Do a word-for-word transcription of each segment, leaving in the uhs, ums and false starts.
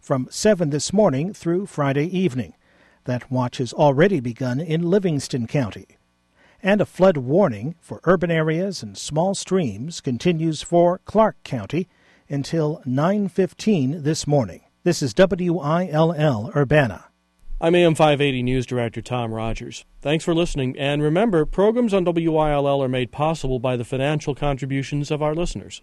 from seven this morning through Friday evening. That watch has already begun in Livingston County. And a flood warning for urban areas and small streams continues for Clark County until nine fifteen this morning. This is W I L L Urbana. I'm A M five eighty News Director Tom Rogers. Thanks for listening, and remember, programs on W I L L are made possible by the financial contributions of our listeners.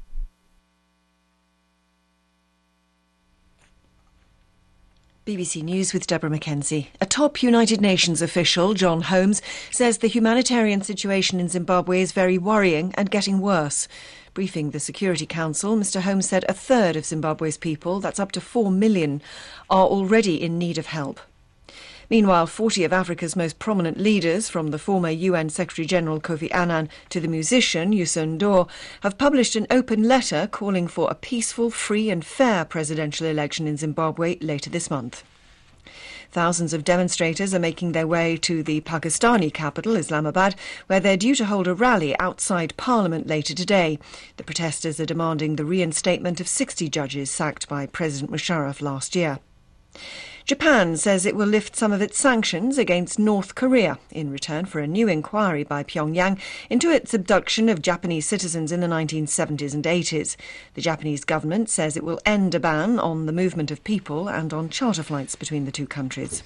B B C News with Deborah Mackenzie. A top United Nations official, John Holmes, says the humanitarian situation in Zimbabwe is very worrying and getting worse. Briefing the Security Council, Mr Holmes said a third of Zimbabwe's people, that's up to four million, are already in need of help. Meanwhile, forty of Africa's most prominent leaders, from the former U N Secretary-General Kofi Annan to the musician Youssou N'Dour, have published an open letter calling for a peaceful, free and fair presidential election in Zimbabwe later this month. Thousands of demonstrators are making their way to the Pakistani capital, Islamabad, where they're due to hold a rally outside Parliament later today. The protesters are demanding the reinstatement of sixty judges sacked by President Musharraf last year. Japan says it will lift some of its sanctions against North Korea in return for a new inquiry by Pyongyang into its abduction of Japanese citizens in the nineteen seventies and eighties. The Japanese government says it will end a ban on the movement of people and on charter flights between the two countries.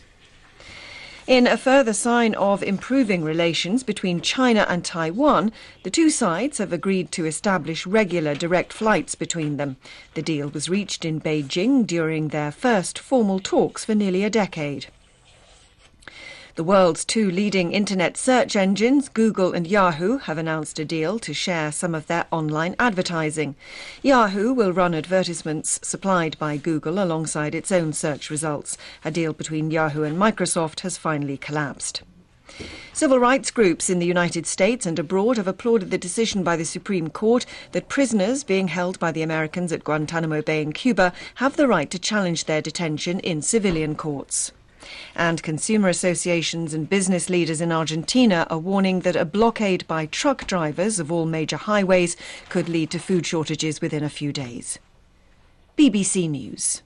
In a further sign of improving relations between China and Taiwan, the two sides have agreed to establish regular direct flights between them. The deal was reached in Beijing during their first formal talks for nearly a decade. The world's two leading internet search engines, Google and Yahoo, have announced a deal to share some of their online advertising. Yahoo will run advertisements supplied by Google alongside its own search results. A deal between Yahoo and Microsoft has finally collapsed. Civil rights groups in the United States and abroad have applauded the decision by the Supreme Court that prisoners being held by the Americans at Guantanamo Bay in Cuba have the right to challenge their detention in civilian courts. And consumer associations and business leaders in Argentina are warning that a blockade by truck drivers of all major highways could lead to food shortages within a few days. B B C News.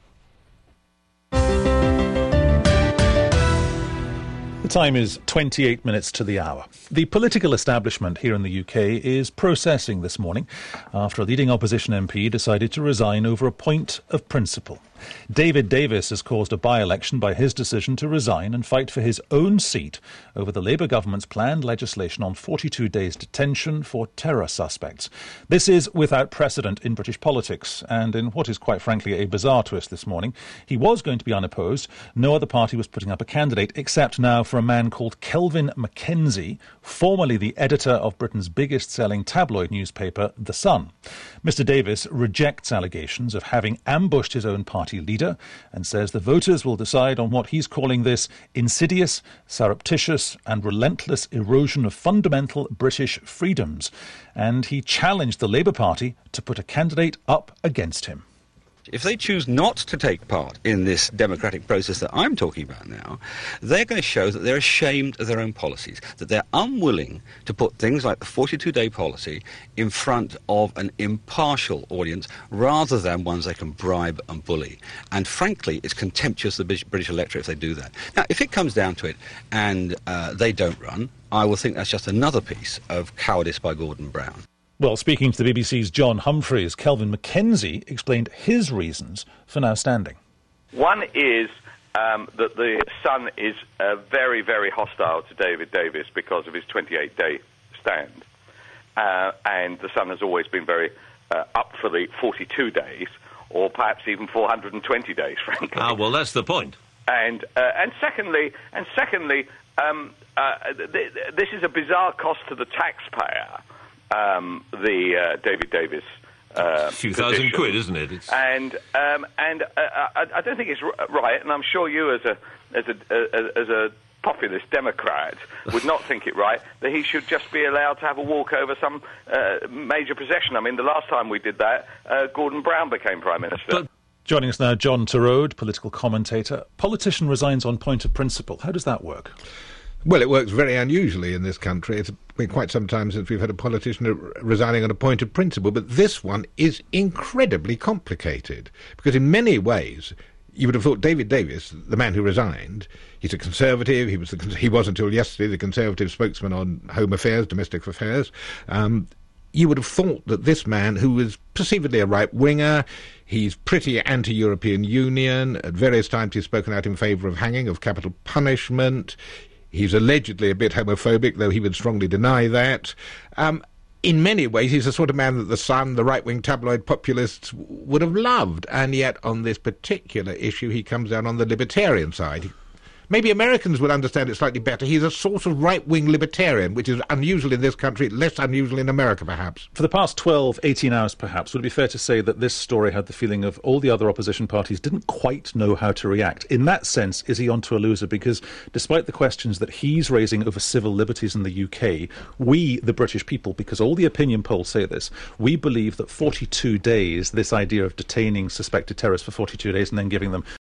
The time is twenty-eight minutes to the hour. The political establishment here in the U K is processing this morning after a leading opposition M P decided to resign over a point of principle. David Davis has caused a by-election by his decision to resign and fight for his own seat over the Labour government's planned legislation on forty-two days detention for terror suspects. This is without precedent in British politics, and in what is quite frankly a bizarre twist this morning, he was going to be unopposed. No other party was putting up a candidate except now for a man called Kelvin Mackenzie, formerly the editor of Britain's biggest-selling tabloid newspaper, The Sun. Mister Davis rejects allegations of having ambushed his own party leader and says the voters will decide on what he's calling this insidious, surreptitious and relentless erosion of fundamental British freedoms. And he challenged the Labour Party to put a candidate up against him. If they choose not to take part in this democratic process that I'm talking about now, they're going to show that they're ashamed of their own policies, that they're unwilling to put things like the forty-two day policy in front of an impartial audience rather than ones they can bribe and bully. And frankly, it's contemptuous of the British electorate if they do that. Now, if it comes down to it and uh, they don't run, I will think that's just another piece of cowardice by Gordon Brown. Well, speaking to the B B C's John Humphreys, Kelvin Mackenzie explained his reasons for now standing. One is um, that the Sun is uh, very, very hostile to David Davis because of his twenty-eight day stand. Uh, and the Sun has always been very uh, up for the forty-two days, or perhaps even four hundred twenty days, frankly. Ah, well, that's the point. And uh, and secondly, and secondly, um, uh, th- th- this is a bizarre cost to the taxpayer. Um, the uh, David Davis uh, a few thousand position. quid, isn't it? It's... And um, and uh, I, I don't think it's right, and I'm sure you, as a as a uh, as a populist Democrat, would not think it right that he should just be allowed to have a walk over some uh, major possession. I mean, the last time we did that, uh, Gordon Brown became Prime Minister. But joining us now, John Torode, political commentator. Politician resigns on point of principle. How does that work? Well, it works very unusually in this country. It's been quite some time since we've had a politician resigning on a point of principle, but this one is incredibly complicated, because in many ways you would have thought David Davis, the man who resigned, he's a Conservative, he was the, he was until yesterday the Conservative spokesman on Home Affairs, Domestic Affairs. Um, you would have thought that this man, who was perceivedly a right-winger, he's pretty anti-European Union, at various times he's spoken out in favour of hanging, of capital punishment, he's allegedly a bit homophobic, though he would strongly deny that. Um, in many ways, he's the sort of man that the Sun, the right-wing tabloid populists would have loved, and yet on this particular issue he comes down on the libertarian side. Maybe Americans would understand it slightly better. He's a sort of right-wing libertarian, which is unusual in this country, less unusual in America, perhaps. For the past twelve, eighteen hours, perhaps, would it be fair to say that this story had the feeling of all the other opposition parties didn't quite know how to react? In that sense, is he onto a loser? Because despite the questions that he's raising over civil liberties in the U K, we, the British people, because all the opinion polls say this, we believe that forty-two days, this idea of detaining suspected terrorists for forty-two days and then giving them